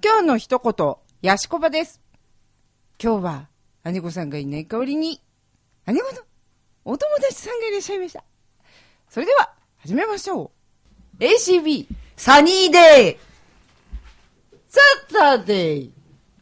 今日の一言、やしこばです。今日は姉子さんがいない代わりに姉子のお友達さんがいらっしゃいました。それでは始めましょう。 ACB サニーデーサタデー。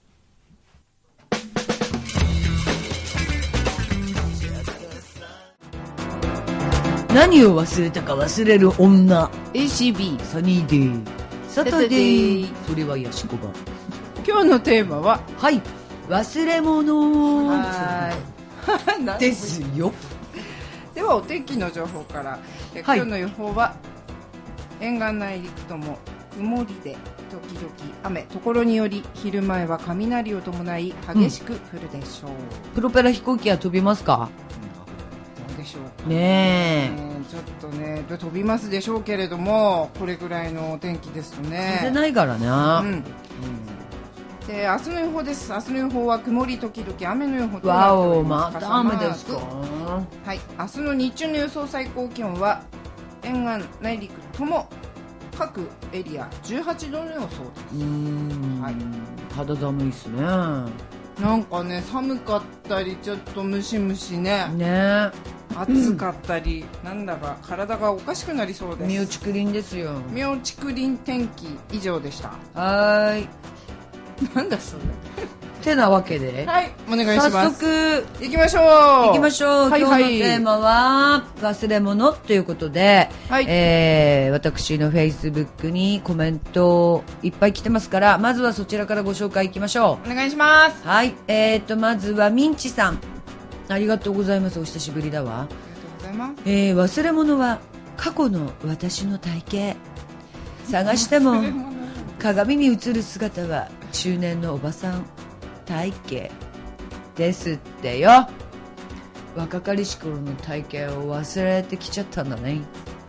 何を忘れたか忘れる女 ACB サニーデーサタデー。それはヤシコバ。 今日のテーマははい忘れ物はいですよ。 ではお天気の情報から、今日の予報は沿岸内陸とも曇りで時々雨、ところにより昼前は雷を伴い激しく降るでしょう。 プロペラ飛行機は飛びますか？ どうでしょうかねちょっとね飛びますでしょうけれども、これぐらいのお天気ですとね飛んでないからな、 で明日の予報です。明日の予報は曇り時々雨の予報となってわお、 おります。 また雨ですか？ はい、明日の日中の予想最高気温は沿岸内陸とも各エリア18度の予想です。はい、 肌寒いっすね。 なんかね寒かったりちょっとムシムシね暑かったり、なんだか体がおかしくなりそうです。 みおちくりんですよ。 みおちくりん天気以上でした。 はーい。 なんだそれてなわけで、 はい、お願いします。 早速行きましょう。 行きましょう。 はいはい、 今日のテーマは忘れ物ということで、 はい、 私のフェイスブックにコメントいっぱい来てますから、まずはそちらからご紹介いきましょう。お願いします。 はい、まずはミンチさん、ありがとうございます。お久しぶりだわ。 ありがとうございます。 忘れ物は過去の私の体型。探しても鏡に映る姿は中年のおばさん体型ですってよ。若かりし頃の体型を忘れてきちゃったんだね。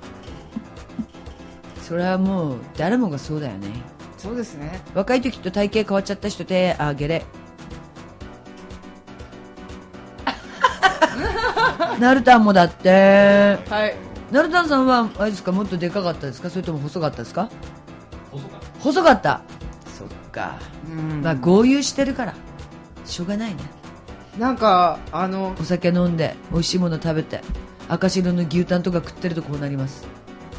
それはもう誰もがそうだよね。 そうですね。 若い時と体型変わっちゃった人手あげれ。ナルタンもだって。 はい。 ナルタンさんはあれですか、もっとでかかったですか、それとも細かったですか？細かった。そっか。まあ豪遊してるからしょうがないね。 なんかお酒飲んで美味しいもの食べて赤白の牛タンとか食ってるとこうなります。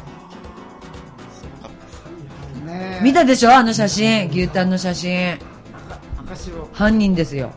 ね、 見たでしょ、あの写真、牛タンの写真。 赤白。 犯人ですよ。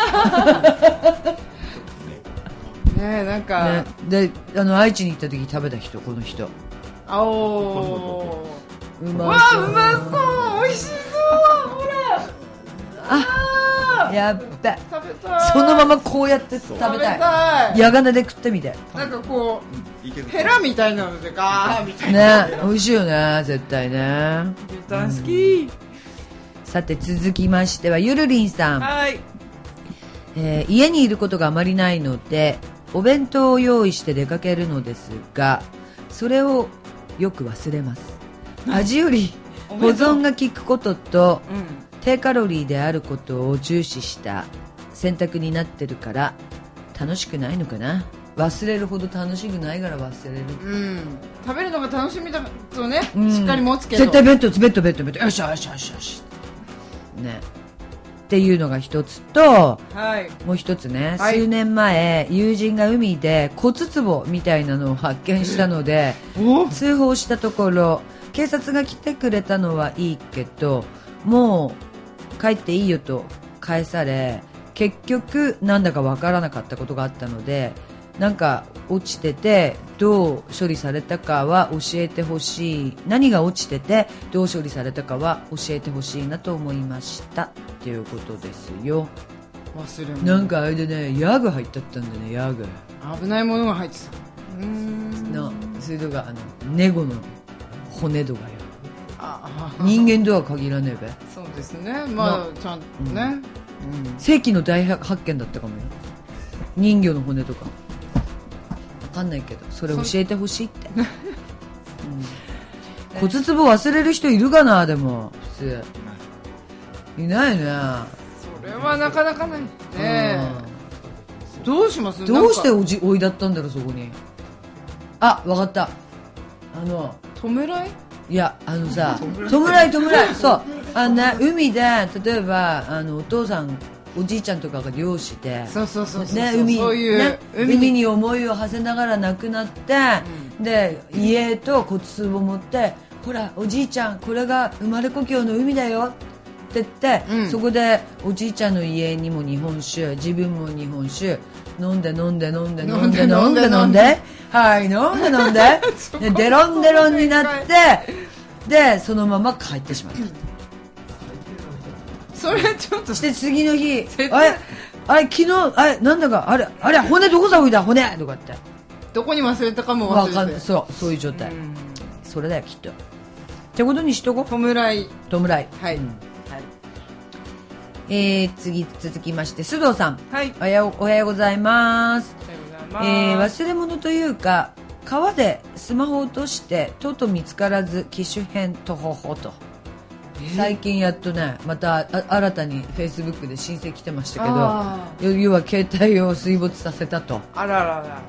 ね、なんか、 ね、で愛知に行った時食べた人、この人。 おー、 うまそう。 わあ、うまそう、美味しそう。ほら、 あ、やっべ、 食べたい。 そのままこうやって食べたい。矢金で食ってみて。 なんかこうヘラみたいなのでガーみたいなね、美味しいよね、絶対ね。 牛タン好き。 さて続きましてはゆるりんさん。 はい、 家にいることがあまりないのでお弁当を用意して出かけるのですが、それをよく忘れます。味より保存が効くことと、低カロリーであることを重視した選択になってるから楽しくないのかな。忘れるほど楽しくないから忘れる。 食べるのが楽しみだとね、しっかり持つけど絶対ベッドよしよしよしよしねっていうのが一つと、もう一つね、数年前友人が海で骨壺みたいなのを発見したので通報したところ、警察が来てくれたのはいいけどもう帰っていいよと返され、結局なんだかわからなかったことがあったので、なんか落ちててどう処理されたかは教えてほしい。何が落ちててどう処理されたかは教えてほしいなと思いましたっていうことですよ。 忘れ物なんかあれでね、ヤグ入っちゃったんだね。ヤグ危ないものが入ってた。 それとかネゴの骨とかよ。人間とは限らねえべ。 そうですね、まあちゃんとね、 世紀の大発見だったかもよ。人魚の骨とか分かんないけど、それ教えてほしいって。骨壺忘れる人いるかな。でも普通いないね。 それはなかなかないね。どうします？ どうして置いだったんだろう、そこに。あ、分かった。 弔い？ いやさ弔いそう海で例えばお父さんおじいちゃんとかが漁師で海に思いを馳せながら亡くなって、で家と骨壺を持ってほらおじいちゃんこれが生まれ故郷の海だよって言って、そこでおじいちゃんの家にも日本酒自分も日本酒飲んではい飲んででデロンデロンになってでそのまま帰ってしまった。 それちょっとして次の日あれ昨日なんだかあれ骨どこさ置いた骨とかってどこに忘れたかも忘れてそういう状態、それだよきっとってことにしとこう。弔いはい、 次続きまして須藤さん、 はい、 おはようございます。忘れ物というか川でスマホを落としてとうとう見つからず機種変とほほと、最近やっとねまた新たにフェイスブックで申請来てましたけど、要は携帯を水没させたと。 あららら、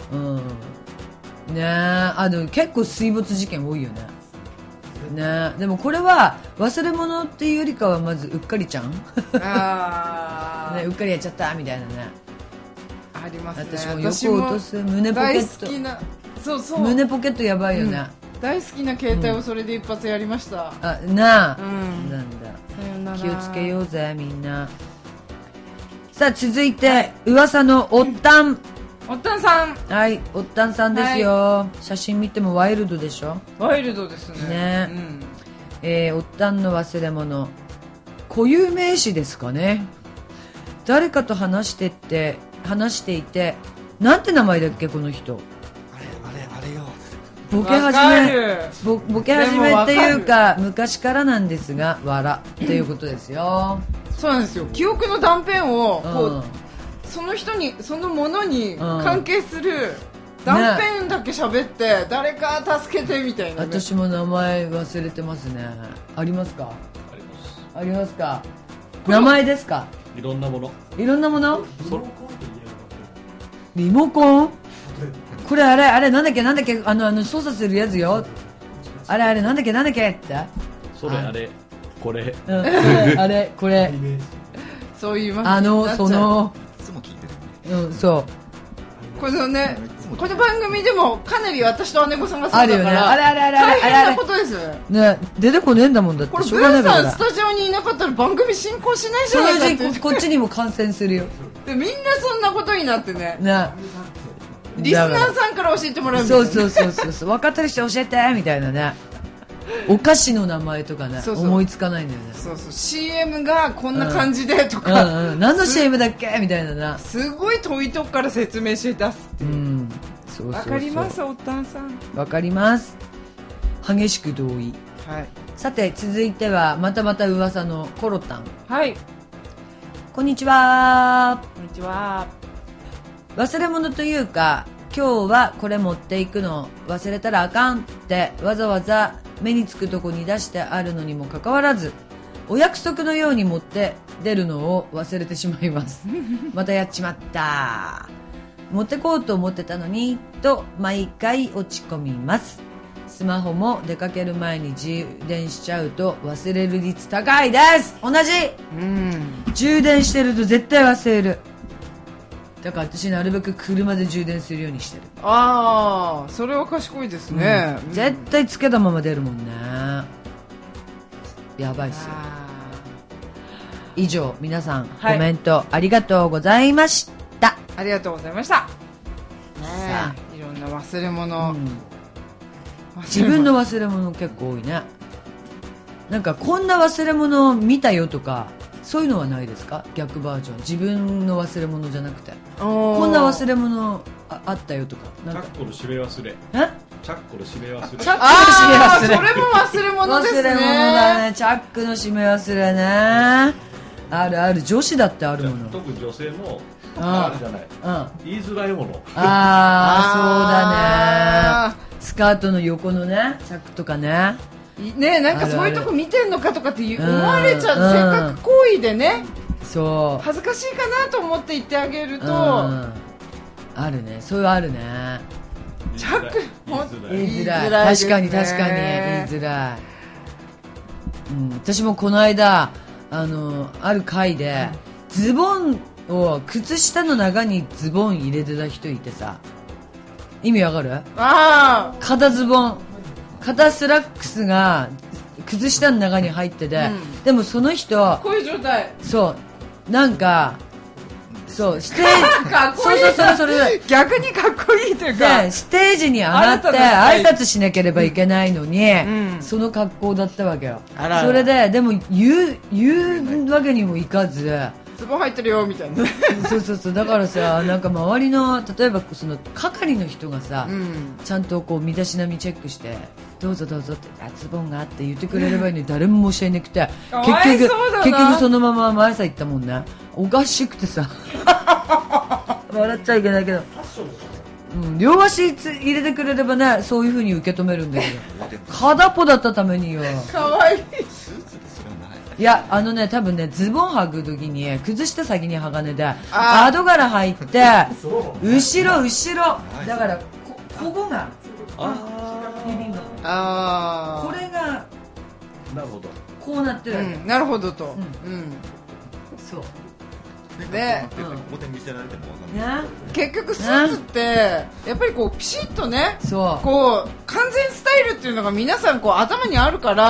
ね結構水没事件多いよね。でもこれは忘れ物っていうよりかはまずうっかりちゃんうっかりやっちゃったみたいなねありますね。 私もよく落とす胸ポケット胸ポケットやばいよね、 大好きな携帯をそれで一発やりました、 なんだ気をつけようぜみんな。さあ続いて、噂のおったんさん、はいおったんさんですよ、写真見てもワイルドでしょ。 ワイルドですね。 おったんの忘れ物固有名詞ですかね。誰かと話していてなんて名前だっけこの人。あれよボケ始めっていうか昔からなんですが笑っていうことですよ。 そうなんですよ。記憶の断片をこう、その人にそのものに関係する断片だけ喋って、誰か助けてみたいな、 私も名前忘れてますね。ありますか。ありますか。名前ですか。 いろんなものリモコンこれあれなんだっけ操作するやつよ。あれなんだっけってそれあれこれあれこれそう言いますそのいつも聞いてるね。 そうこのねこの番組でもかなり私と姉御さんがそうだから、大変なことですね。出てこねえんだもんだって。 これブーさんスタジオにいなかったら番組進行しないじゃないかって。 こっちにも感染するよ。 でみんなそんなことになってね。リスナーさんから教えてもらうみたいな。 そう分かってる人教えてみたいなね。お菓子の名前とかね思いつかないんだよね。 CM がこんな感じでとか、 何の CM だっけみたいなな。 すごい遠いとこから説明して出すっていう。わかりますおったんさん。 わかります。激しく同意。さて続いてはまた噂のコロタン。こんにちは。忘れ物というか今日はこれ持っていくの忘れたらあかんってわざわざ目につくとこに出してあるのにもかかわらずお約束のように持って出るのを忘れてしまいますまたやっちまった、持ってこうと思ってたのにと毎回落ち込みます。スマホも出かける前に充電しちゃうと忘れる率高いです。同じ。充電してると絶対忘れる。だから私なるべく車で充電するようにしてる。 それは賢いですね。 絶対つけたまま出るもんね。やばいっすよ。以上皆さん、コメントありがとうございました。 ありがとうございました。いろんな忘れ物、 自分の忘れ物結構多いね。なんかこんな忘れ物を見たよとかそういうのはないですか。逆バージョン。自分の忘れ物じゃなくてこんな忘れ物 あったよとか。 チャックの閉め忘れ。チャックの閉め忘れ。 それも忘れ物ですね。 忘れ物だね。チャックの閉め忘れね。ある女子だってあるもの。 特に女性もあるじゃない、言いづらいもの。 そうだね。スカートの横のねチャックとかね。 なんかそういうとこ見てんのかとかって思われちゃう。せっかく行為でね、恥ずかしいかなと思って言ってあげると、 あるね。そういうあるね。 チャック言いづらい、確かに言いづらい、私もこの間ある回でズボンを靴下の中にズボン入れてた人いてさ、意味わかる？肩ズボン、肩スラックスが靴下の中に入ってて、でもその人こういう状態、 そうなんかそうステージかっこいい、それ逆にかっこいいというか、 でステージに上がって挨拶しなければいけないのに、その格好だったわけよ。それででも言うわけにもいかず、 ズボン入ってるよみたいなそうだからさ、なんか周りの例えばその係の人がさ、ちゃんとこう身だしなみチェックしてどうぞどうぞってズボンがあって言ってくれればいいのに誰も申し訳なくて結局そのまま前さ行ったもんね。おかしくてさ笑っちゃいけないけど、両足入れてくれればね、そういう風に受け止めるんだけど片っぽだったためによ。 かわいい。 いや多分ね、ズボン履く時に崩した先に鋼で後から入って後ろだからここが指のこれがなるほどこうなってるわけ、 なるほどと、 そうで、表見せられても分かんない。 結局スーツってやっぱりこうピシッとね、こう完全スタイルっていうのが皆さんこう頭にあるから、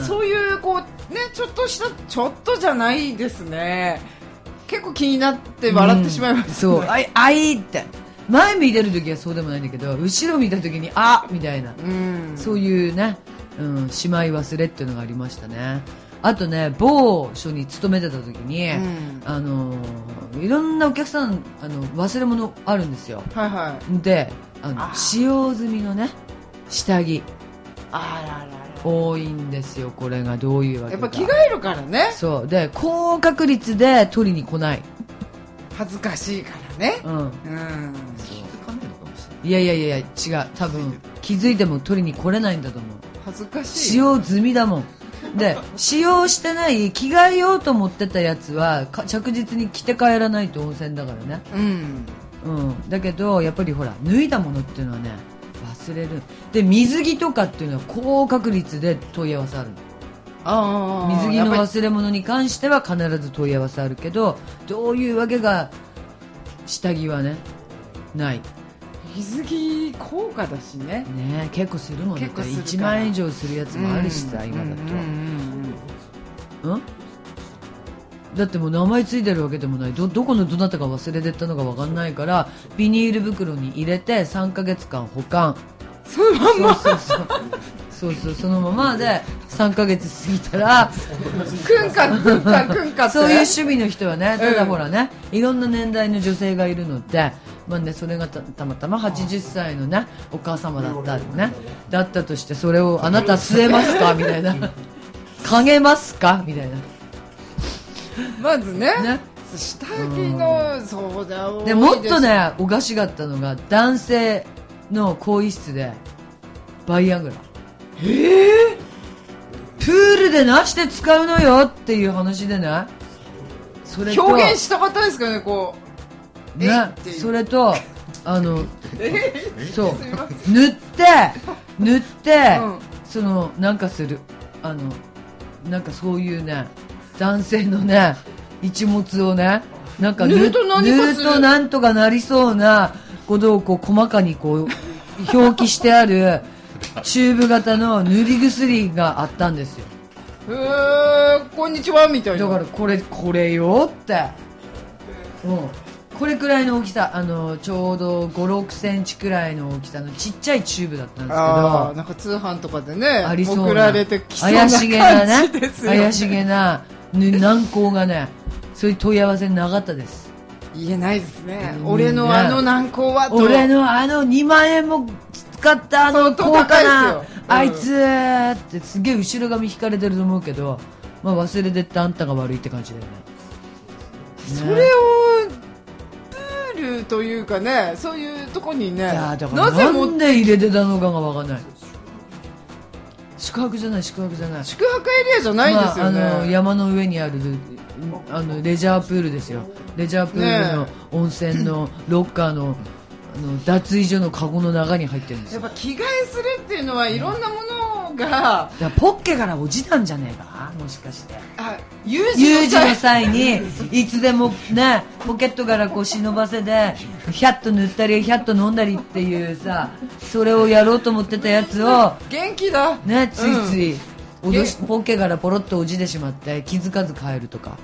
そういうこうね、ちょっとじゃないですね。結構気になって笑ってしまいます、 そうあいって前見てる時はそうでもないんだけど、後ろ見た時にみたいな、そういうね、しまい忘れっていうのがありましたね。あとね、某所に勤めてた時に、いろんなお客さん忘れ物あるんですよ。で使用済みのね下着多いんですよ。これがどういうわけか、 やっぱ着替えるからね。 そうで高確率で取りに来ない、 恥ずかしいからね。 いや違う、多分気づいても取りに来れないんだと思う。 恥ずかしい。 使用済みだもん。で使用してない着替えようと思ってたやつは着実に着て帰らないと温泉だからね。だけどやっぱりほら脱いだものっていうのはね忘れる。で水着とかっていうのは高確率で問い合わせあるの。水着の忘れ物に関しては必ず問い合わせあるけど、どういうわけが下着はねない。 水着高価だしね。 結構するもんね。1万円以上するやつもあるしさ、今だと。だってもう名前ついてるわけでもない。どこのどなたが忘れてったのか分かんないから、ビニール袋に入れて3ヶ月間保管。 そのままそのままで3ヶ月過ぎたらくんかそういう趣味の人はね、ただほらね、いろんな年代の女性がいるので、それがたまたま80歳のねお母様だったとして、それをあなた吸えますかみたいなかげますかみたいな、 まずね下着の、そうだよ。 でもっとねおかしかったのが、男性の更衣室でバイアグラ、プールでなして使うのよっていう話でね、それと表現したかったですけどね、こうそれとそう塗って、そのなんかするなんかそういうね男性のね一物をね、なんか塗るとなんとかなりそうなことをこう細かにこう表記してあるチューブ型の塗り薬があったんですよ。 こんにちはみたいな。 だからこれよって、これくらいの大きさ、ちょうど5、6センチくらいの大きさのちっちゃいチューブだったんですけど、 なんか通販とかでねありそうな送られてきそうな怪しげなね、 ですよ。 怪しげな軟膏がね、そういう問い合わせなかったです。 言えないですね。俺の軟膏はと、 俺の2万円も使った高価なあいつってすげえ後ろ髪引かれてると思うけど、忘れてってあんたが悪いって感じだよね。 それをプールというかね、そういうとこにね、 だからなんで入れてたのかが分かんない。宿泊じゃない、宿泊エリアじゃないですよね。 山の上にあるレジャープールですよ。レジャープールの温泉のロッカーの脱衣所のカゴの中に入ってるんですよ。 やっぱ着替えするっていうのはいろんなものが、 ポッケから落ちたんじゃねえか、もしかして。 有事の際にいつでもね、ポケットからこう忍ばせでヒャッと塗ったりヒャッと飲んだりっていうさ、それをやろうと思ってたやつを元気だね、ついついポッケからポロッと落ちてしまって気づかず帰るとか。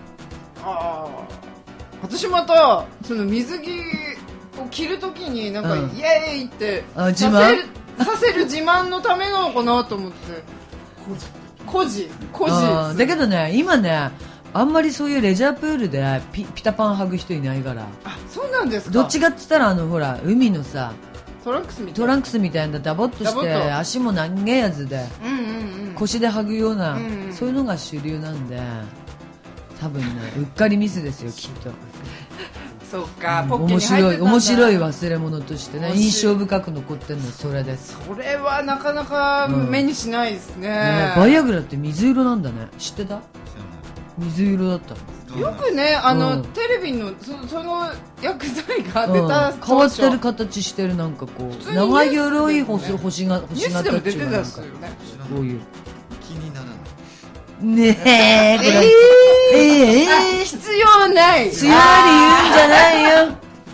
私またその水着を着るときになんか、イエーイってさせる自慢のためなのかなと思って。孤児だけどね、今ね、あんまりそういうレジャープールでピタパン履く人いないから。 そうなんですか。 どっちかって言ったらほら海のさトランクスみたいなダボっとして足も長いやつで、腰で履くような、そういうのが主流なんで、多分ね、うっかりミスですよきっと。 そうか、ポッケに入ってたんだ。 面白い忘れ物としてね、印象深く残ってるのそれです。 それはなかなか目にしないですね。 バイアグラって水色なんだね。知ってた？水色だった。 よくね、テレビのその薬剤が出た、 変わってる形してる、なんかこう長い鎧星型っていうか、なんかこういう気にならないねえ、 必要ない。 強い言うんじゃないよ。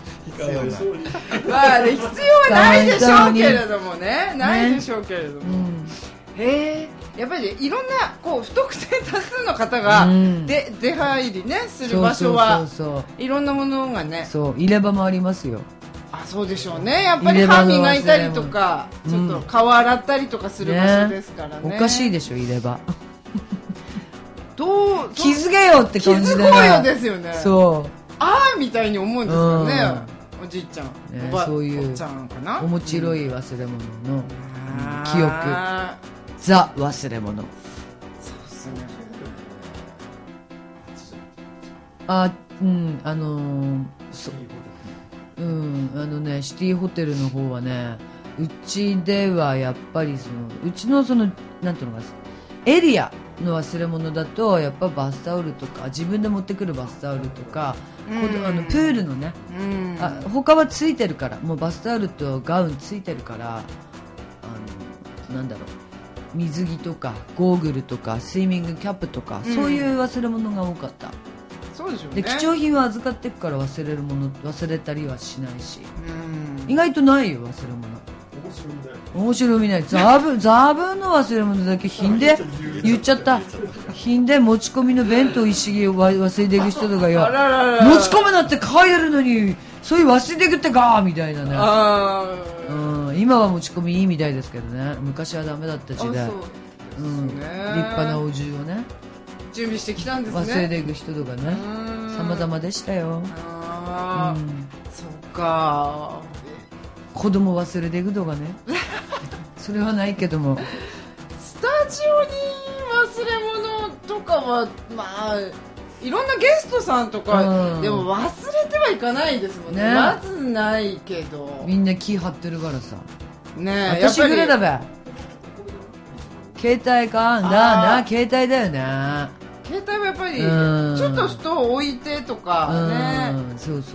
まあね、必要はないでしょうけれどもね、ないでしょうけれども。やっぱりいろんなこう不特定多数の方が出入りねする場所はいろんなものがね、 入れ歯もありますよ。 そうでしょうね。やっぱり歯磨いたりとかちょっと顔洗ったりとかする場所ですからね。 おかしいでしょ、入れ歯。 気づけよって感じでね。 気づこうよですよね。 そうみたいに思うんですよね、おじいちゃん、 そういうおっちゃんかな、 面白い忘れ物の記憶、ザ忘れ物。そうですね。シティホテルの方はね、うちではやっぱりうちのなんていうのか、エリアの忘れ物だとやっぱバスタオルとか、自分で持ってくるバスタオルとか、プールのね、他はついてるから、もうバスタオルとガウンついてるから、なんだろう、水着とかゴーグルとかスイミングキャップとか、そういう忘れ物が多かった。 そうでしょうね。 で貴重品は預かっていくから忘れたりはしないし、意外とないよ忘れ物。面白みない。ザブの忘れ物だけ品で言っちゃった。品で持ち込みの弁当一式を忘れていく人とかよ、持ち込むなって書いてるのにそういう忘れていくってかみたいなね。今は持ち込みいいみたいですけどね、昔はダメだった時代。立派なお重をね準備してきたんですね。 忘れていく人とかね、様々でしたよ。 そうか。 子供忘れていくとかね。それはないけども、 スタジオに忘れ物とかはまあいろんなゲストさんとか、でも忘れてはいかないですもんね。まずないけどみんな気張ってるからさ。 ね私ぐらいだべ。携帯かな、携帯だよね。 携帯はやっぱりちょっとふと置いてとかね。 そう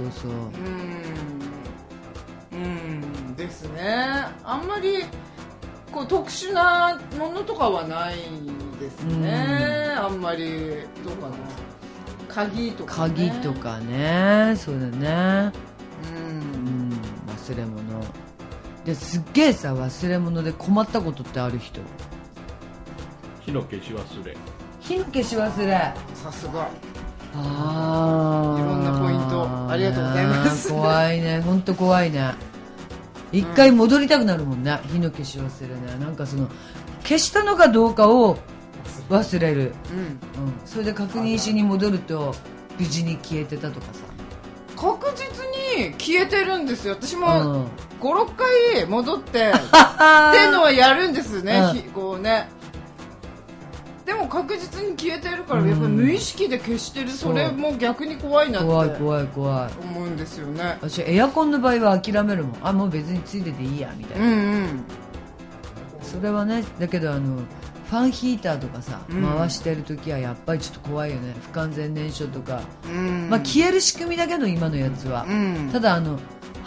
ですね。あんまりこう特殊なものとかはないですね。あんまりどうかな。鍵とかね。そうだね。忘れ物ですっげえさ、忘れ物で困ったことってある人？ 火の消し忘れ。 火の消し忘れ。 さすが。いろんなポイントありがとうございます。 怖いね、本当怖いね。一回戻りたくなるもんね、火の消し忘れね。なんか消したのかどうかを忘れる。それで確認しに戻ると無事に消えてたとかさ。 確実に消えてるんですよ。私も5、6回戻ってっていうのはやるんですね。こうね。でも確実に消えてるから、やっぱり無意識で消してる。それも逆に怖いなって怖い思うんですよね。 私エアコンの場合は諦めるもん。もう別についてていいやみたいな。それはね。だけどファンヒーターとかさ、回してる時はやっぱりちょっと怖いよね。不完全燃焼とか、消える仕組みだけど今のやつは、ただ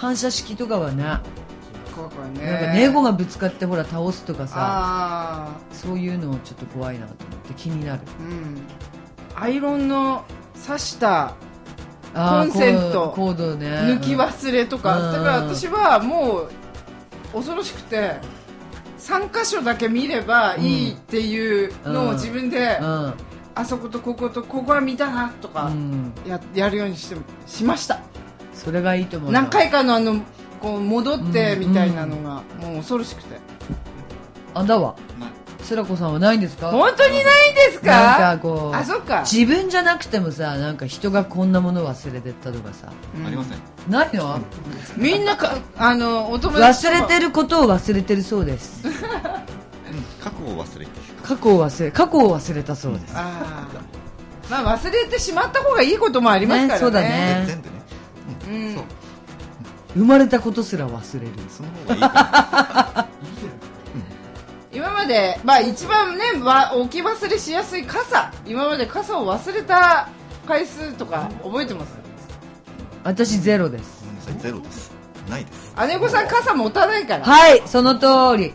反射式とかはね、なんかね、 猫がぶつかってほら倒すとかさ、そういうのちょっと怖いなと思って気になる。 アイロンの刺したコンセントコードね、 抜き忘れとか、だから私はもう恐ろしくて3箇所だけ見ればいいっていうのを自分で、あそことこことここは見たなとかやるようにしました。 それがいいと思う。 何回かのこう戻ってみたいなのがもう恐ろしくて。 あんだわ。つらこさんはないんですか？ 本当にないんですか？ なんかこう、 あ、そっか。 自分じゃなくてもさ、なんか人がこんなもの忘れてったとかさ、 ありません。 ないの？ みんなお友達忘れてることを忘れてるそうです。 過去を忘れて。 過去を忘れたそうです。 まあ忘れてしまった方がいいこともありますからね。 そうだね。 全部ね。そう。 生まれたことすら忘れる。 その方がいい。 今まで、一番ね、置き忘れしやすい傘、今まで傘を忘れた回数とか覚えてます？ 私ゼロです。 ごめんなさい、ゼロです。ないです。 姉御さん傘持たないから。 はい、その通り。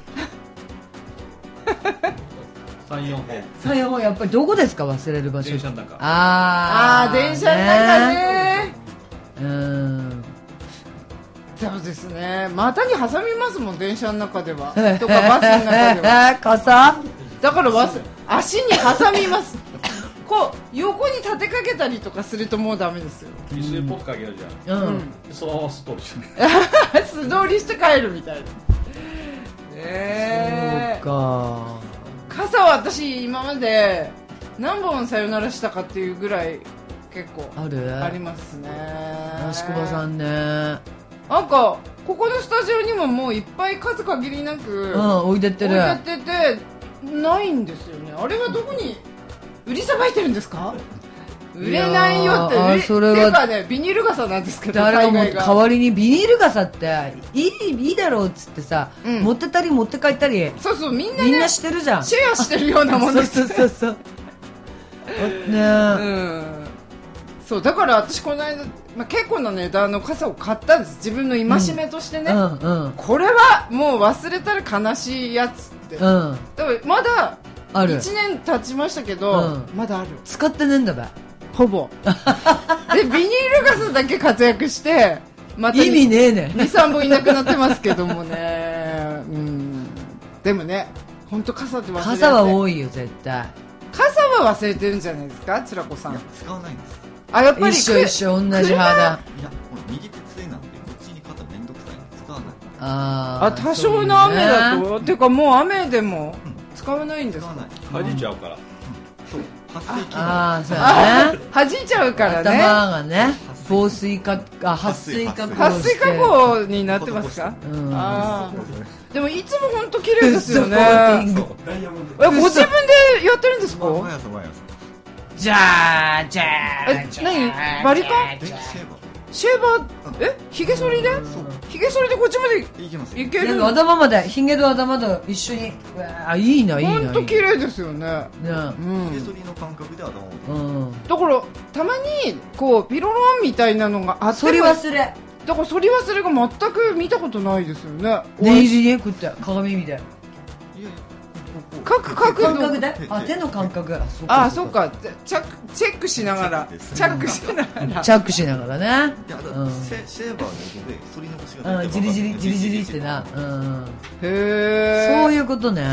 3、4 本。3、4本、やっぱりどこですか、忘れる場所？ 電車の中。 電車の中ね。そうですね。股に挟みますもん、電車の中では。とかバスの中では。 傘？ だから足に挟みます。こう横に立てかけたりとかするともうダメですよ。 一緒にポックあげるじゃん。そのまま素通りして。 素通りして帰るみたいな。 そうか。 傘は私今まで何本さよならしたかっていうぐらい結構ありますね。 益子場さんね。 なんかここのスタジオにももういっぱい数限りなく置いてってる。 置いててないんですよね。あれはどこに売りさばいてるんですか？売れないよって。それはていうかね、ビニール傘なんですけど、 誰が代わりにビニール傘っていいだろうっつってさ、持ってたり持って帰ったり、 そうそう、みんなしてるじゃん。 シェアしてるようなもんです。 そうね。 そうだから私この間、結構な値段の傘を買ったんです。自分の戒めとしてね、これはもう忘れたら悲しいやつって、だからまだ1年経ちましたけど、まだある。 使ってねえんだべ、 ほぼでビニール傘だけ活躍してまた意味ねえね。 2,3 本いなくなってますけどもね。でもね、本当傘って忘れて、 傘は多いよ絶対。 傘は忘れてるんじゃないですか、つらこさん。 いや、使わないんです。 やっぱり一緒同じ派だ。 いや、右手ついなんでこっちに肩めんどくさいんで使わない。 多少の雨だと、ていうかもう雨でも使わないんですか？ 弾いちゃうから。そう、発生機能。 そうだね。 弾いちゃうからね。 頭がね、防水加工になってますか？でもいつも本当綺麗ですよね。ご自分でやってるんですか？ 毎朝。 じゃあ何バリカン？シェーバー？ひげ剃りで？ひげ剃りでこっちまでいける？ 頭まで、ひげと頭と一緒に。いいな。 本当綺麗ですよね。 ひげ剃りの感覚で頭まで。 だからたまにこうピロロンみたいなのがあって、 剃り忘れ。 だから剃り忘れが全く見たことないですよね。 ネイルでこうやって鏡見て。 各感覚で、手の感覚。 そうか。チェックしながら。チャックしながらね。 シェーバーの音で剃り残しが出て、 じりじりってな。 へえ。 そういうことね。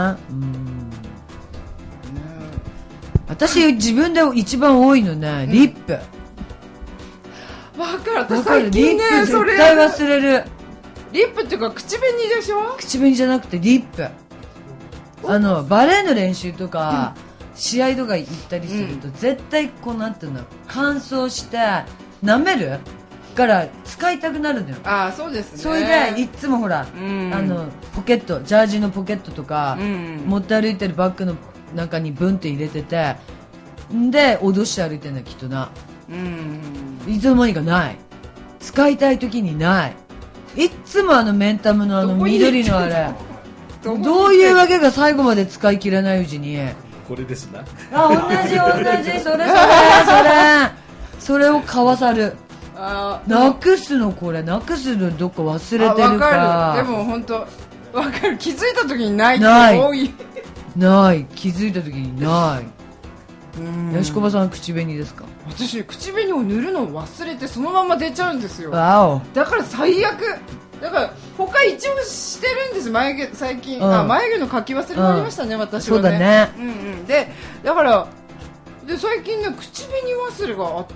私自分で一番多いのね、リップ。 わかる。最近ね、それ絶対忘れる。 リップっていうか口紅でしょ？ 口紅じゃなくてリップ。バレーの練習とか、試合とか行ったりすると、絶対こうなんていうの、乾燥して舐めるから使いたくなるのよ。 そうですね。 それでいつもほら、ポケット、ジャージのポケットとか、持って歩いてるバッグの中にブンって入れてて、で脅して歩いてんだきっとな。いつの間にかない。使いたい時にない。いつもメンタムの緑のあれ。どういうわけか最後まで使い切らないうちに。 これですな。 同じそれをかわさる。 なくすのこれなくすのどっか忘れてるか。 わかる。でも本当わかる。気づいた時にないって多い。 ない気づいた時にない。よしこばさん口紅ですか？ 私口紅を塗るのを忘れてそのまま出ちゃうんですよ。 わお。 だから最悪。だから他一応してるんです。眉毛最近、眉毛の描き忘れもありましたね、私はね。 そうだね。 でだからで最近ね口紅忘れがあって、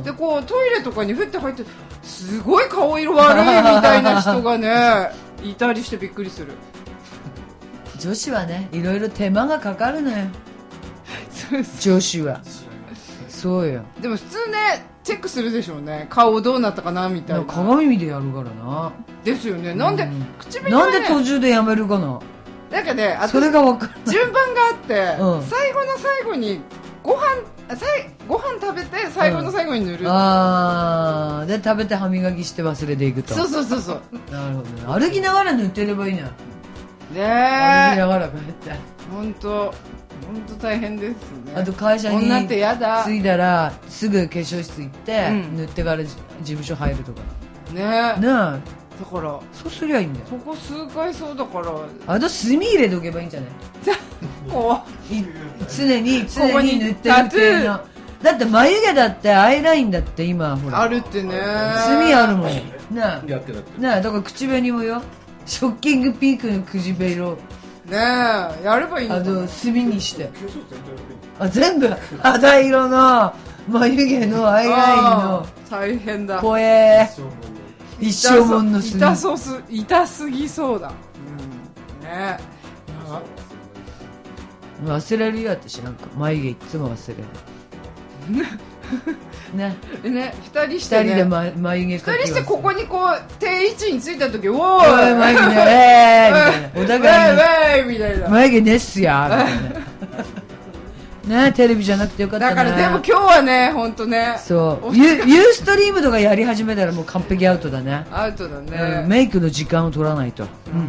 でこうトイレとかにふって入ってすごい顔色悪いみたいな人がねいたりしてびっくりする。 女子はねいろいろ手間がかかるのよ。女子はそうよ。 でも普通ねチェックするでしょうね。顔どうなったかなみたいな。 鏡見てやるからな。 ですよね。なんで、口紅はね、 なんで途中でやめるかな。 なんかね、 それが分かる。 順番があって、最後の最後にご飯食べて最後の最後に塗る。 で食べて歯磨きして忘れていくと。 そう。 なるほどね。歩きながら塗ってればいいな。 ねえ。 歩きながらこうやって。 本当大変ですね。 あと会社に着いたらすぐ化粧室行って、塗ってから事務所入るとかね。 だからそうすりゃいいんだよ。 そこ数回そうだからあと墨入れとけばいいんじゃない？常に塗ってるっていうの。だって眉毛だってアイラインだって今ほらあるってね。 墨あるもんね。 やってるだから口紅もよ。ショッキングピンクの口紅ねえやればいいのかな。 墨にして全部肌色の眉毛のアイラインの大変だ。 怖え。一生もんの墨痛すぎそうだ。ね忘れるよ私なんか眉毛いつも忘れるね二人してね眉毛二人してここにこう定位置についた時おーい眉毛ねみたいなお互いにみたいな眉毛ねっすやみたいなねテレビじゃなくてよかったね。 だからでも今日はね本当ねそうユーストリームとかやり始めたらもう完璧アウトだね。 アウトだね。 メイクの時間を取らないと。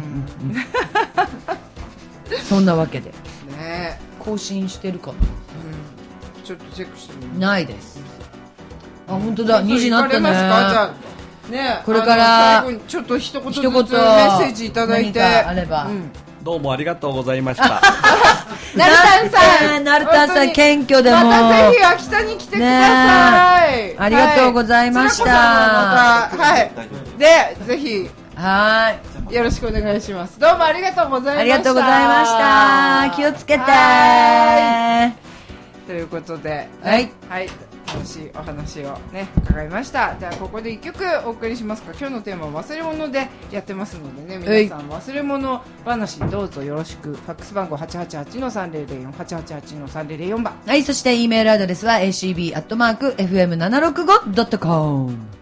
そんなわけでね更新してるかな。 ちょっとチェックしてみる。 ないです。あ本当だ2時になったね。 じゃあねこれから最後にちょっと一言ずつメッセージいただいて何かあれば、 どうもありがとうございました。 なるたんさんなるたんさん謙虚でもまたぜひ秋田に来てください。 ありがとうございました。 はいでぜひはいよろしくお願いします。どうもありがとうございました。 ありがとうございました。気をつけてということではい楽しいお話をね伺いました。ではここで1曲お送りしますか。今日のテーマは忘れ物でやってますのでね、皆さん忘れ物話どうぞよろしく。ファックス番号 888-3004 888-3004 番。 はい、そして E メールアドレスは acb@fm765.com